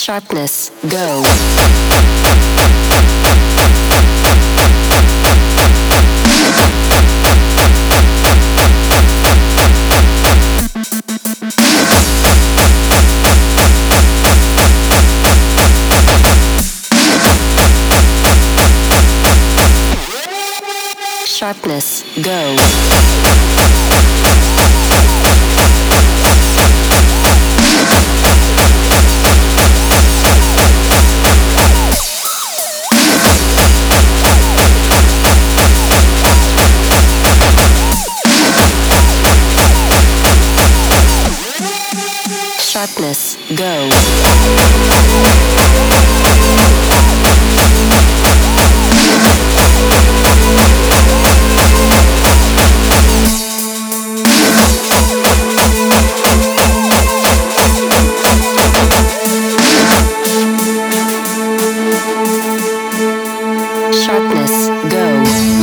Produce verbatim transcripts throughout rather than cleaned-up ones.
Sharpness, go. Sharpness, go. Sharpness, go. Sharpness, go.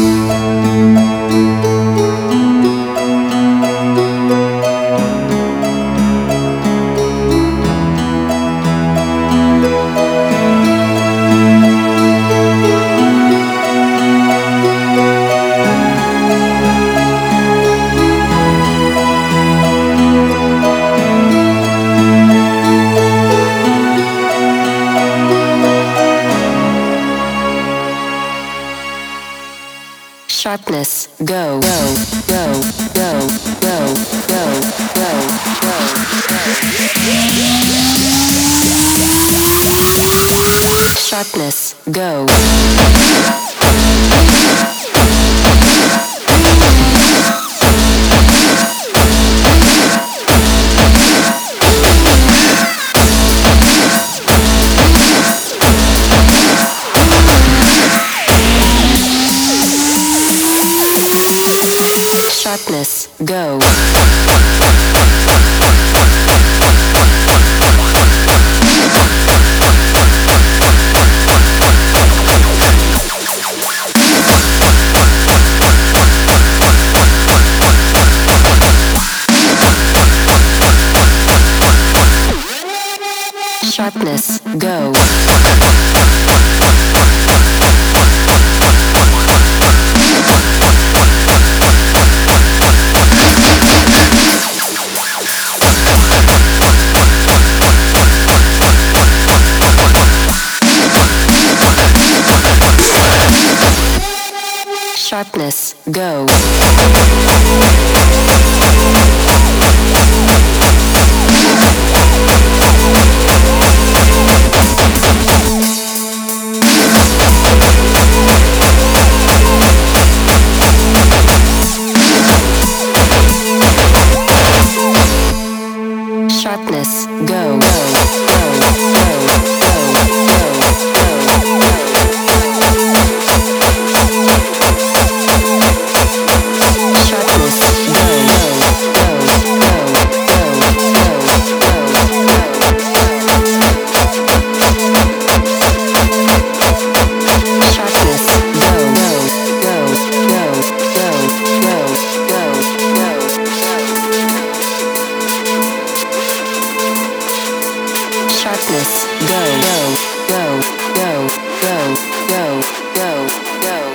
Sharpness, go, go, go, go, go, go, go, go, go. Sharpness, go. Sharpness, go. Sharpness, go. Sharpness, go. Sharpness, go, go, go, go, go, go, Sharpness, go, go, Sharpness, go, go, go, go, go, go, Sharpness, go, go, go, go, go, go, go,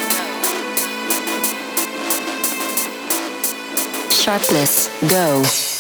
go, Sharpness, go.